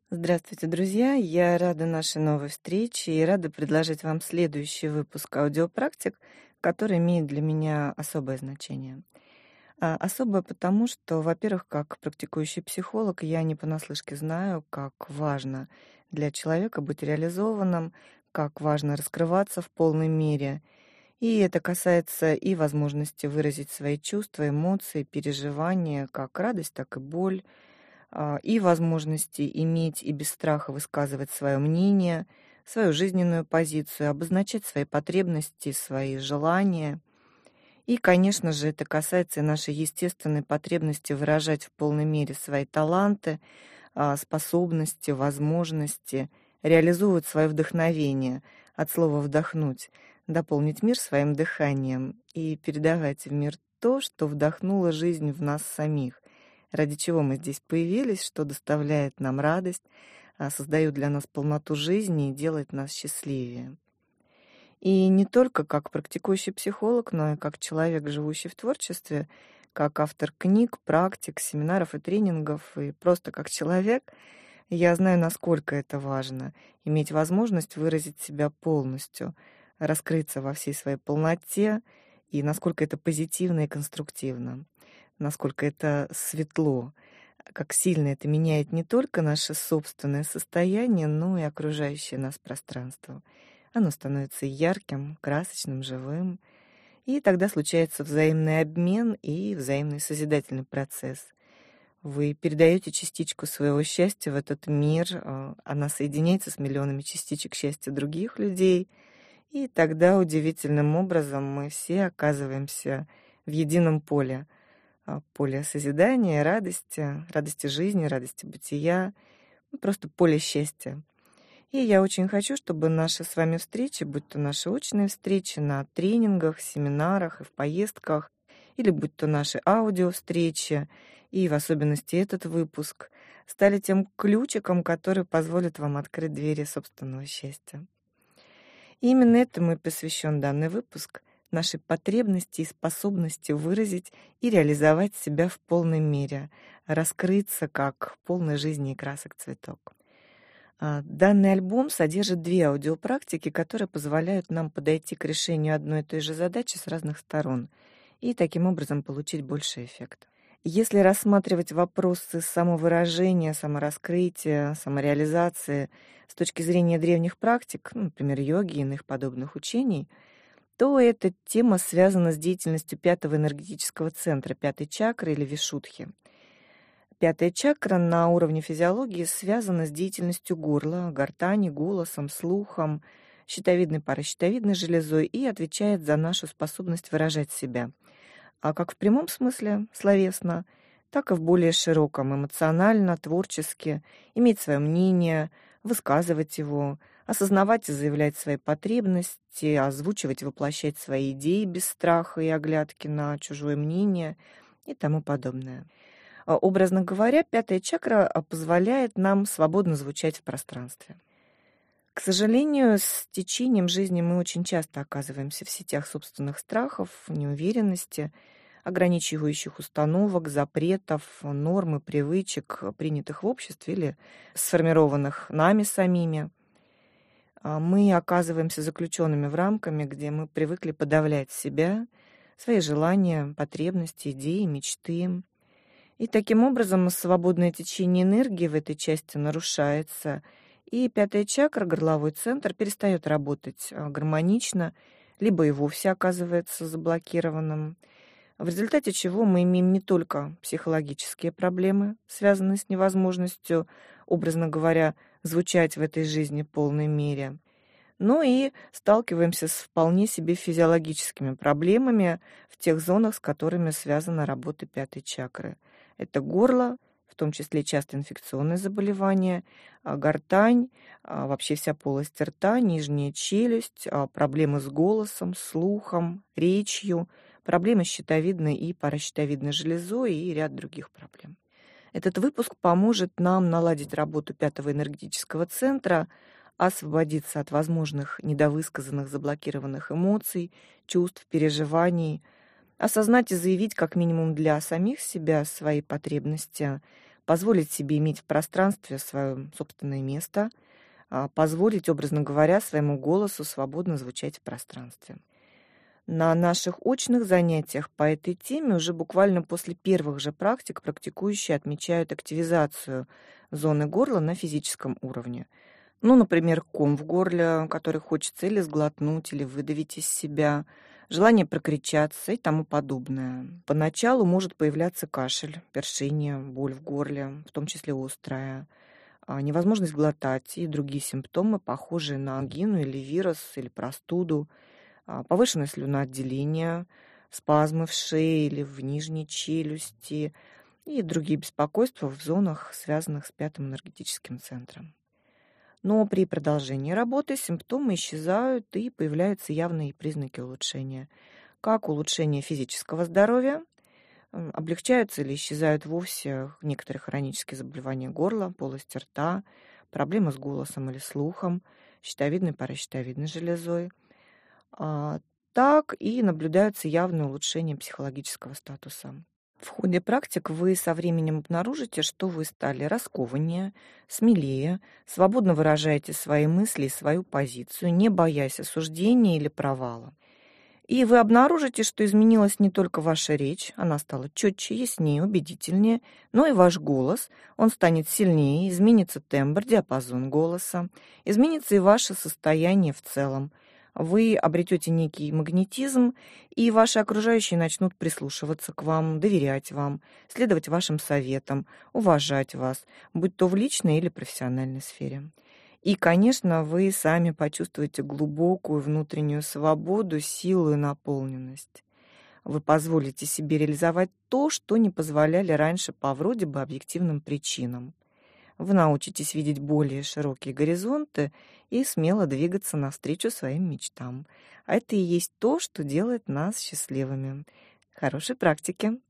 Здравствуйте, друзья! Я рада нашей новой встрече и рада предложить вам следующий выпуск аудиопрактик, который имеет для меня особое значение. Особое потому, что, во-первых, как практикующий психолог, я не понаслышке знаю, как важно для человека быть реализованным, как важно раскрываться в полной мере. И это касается и возможности выразить свои чувства, эмоции, переживания, как радость, так и боль, и возможности иметь и без страха высказывать свое мнение, свою жизненную позицию, обозначать свои потребности, свои желания. И, конечно же, это касается и нашей естественной потребности выражать в полной мере свои таланты, способности, возможности, реализовывать свое вдохновение, от слова «вдохнуть», дополнить мир своим дыханием и передавать в мир то, что вдохнула жизнь в нас самих, ради чего мы здесь появились, что доставляет нам радость, создает для нас полноту жизни и делает нас счастливее. И не только как практикующий психолог, но и как человек, живущий в творчестве, как автор книг, практик, семинаров и тренингов, и просто как человек, я знаю, насколько это важно — иметь возможность выразить себя полностью, раскрыться во всей своей полноте, и насколько это позитивно и конструктивно, насколько это светло, как сильно это меняет не только наше собственное состояние, но и окружающее нас пространство. Оно становится ярким, красочным, живым, и тогда случается взаимный обмен и взаимный созидательный процесс. Вы передаете частичку своего счастья в этот мир, она соединяется с миллионами частичек счастья других людей, и тогда удивительным образом мы все оказываемся в едином поле, поле созидания, радости, радости жизни, радости бытия, просто поле счастья. И я очень хочу, чтобы наши с вами встречи, будь то наши очные встречи на тренингах, семинарах и в поездках, или будь то наши аудиовстречи, и в особенности этот выпуск, стали тем ключиком, который позволит вам открыть двери собственного счастья. И именно этому и посвящен данный выпуск — нашей потребности и способности выразить и реализовать себя в полной мере, раскрыться как полной жизни и красок цветок. Данный альбом содержит 2 аудиопрактики, которые позволяют нам подойти к решению одной и той же задачи с разных сторон и таким образом получить больше эффекта. Если рассматривать вопросы самовыражения, самораскрытия, самореализации с точки зрения древних практик, например, йоги и иных подобных учений, то эта тема связана с деятельностью 5-го энергетического центра, 5-й чакры или вишудхи. 5-я чакра на уровне физиологии связана с деятельностью горла, гортани, голосом, слухом, щитовидной паращитовидной железой и отвечает за нашу способность выражать себя, как в прямом смысле, словесно, так и в более широком, эмоционально, творчески, иметь свое мнение, высказывать его, осознавать и заявлять свои потребности, озвучивать и воплощать свои идеи без страха и оглядки на чужое мнение и тому подобное. Образно говоря, 5-я чакра позволяет нам свободно звучать в пространстве. К сожалению, с течением жизни мы очень часто оказываемся в сетях собственных страхов, неуверенности, ограничивающих установок, запретов, норм и привычек, принятых в обществе или сформированных нами самими. Мы оказываемся заключенными в рамками, где мы привыкли подавлять себя, свои желания, потребности, идеи, мечты. И таким образом свободное течение энергии в этой части нарушается, и 5-я чакра, горловой центр, перестает работать гармонично, либо и вовсе оказывается заблокированным, в результате чего мы имеем не только психологические проблемы, связанные с невозможностью, образно говоря, звучать в этой жизни в полной мере, но и сталкиваемся с вполне себе физиологическими проблемами в тех зонах, с которыми связана работа 5-й чакры. Это горло, в том числе часто инфекционные заболевания, гортань, вообще вся полость рта, нижняя челюсть, проблемы с голосом, слухом, речью, проблемы с щитовидной и паращитовидной железой и ряд других проблем. Этот выпуск поможет нам наладить работу 5-го энергетического центра, освободиться от возможных недовысказанных, заблокированных эмоций, чувств, переживаний, осознать и заявить как минимум для самих себя свои потребности, позволить себе иметь в пространстве свое собственное место, позволить, образно говоря, своему голосу свободно звучать в пространстве. На наших очных занятиях по этой теме уже буквально после первых же практик практикующие отмечают активизацию зоны горла на физическом уровне. Ну, например, ком в горле, который хочется или сглотнуть, или выдавить из себя, желание прокричаться и тому подобное. Поначалу может появляться кашель, першение, боль в горле, в том числе острая, невозможность глотать и другие симптомы, похожие на ангину или вирус, или простуду, повышенное слюноотделение, спазмы в шее или в нижней челюсти и другие беспокойства в зонах, связанных с пятым энергетическим центром. Но при продолжении работы симптомы исчезают и появляются явные признаки улучшения, как улучшение физического здоровья, облегчаются или исчезают вовсе некоторые хронические заболевания горла, полости рта, проблемы с голосом или слухом, щитовидной, паращитовидной железой. Так и наблюдается явное улучшение психологического статуса. В ходе практик вы со временем обнаружите, что вы стали раскованнее, смелее, свободно выражаете свои мысли и свою позицию, не боясь осуждения или провала. И вы обнаружите, что изменилась не только ваша речь, она стала четче, яснее, убедительнее, но и ваш голос, он станет сильнее, изменится тембр, диапазон голоса, изменится и ваше состояние в целом. Вы обретете некий магнетизм, и ваши окружающие начнут прислушиваться к вам, доверять вам, следовать вашим советам, уважать вас, будь то в личной или профессиональной сфере. И, конечно, вы сами почувствуете глубокую внутреннюю свободу, силу и наполненность. Вы позволите себе реализовать то, что не позволяли раньше по вроде бы объективным причинам. Вы научитесь видеть более широкие горизонты и смело двигаться навстречу своим мечтам. А это и есть то, что делает нас счастливыми. Хорошей практики!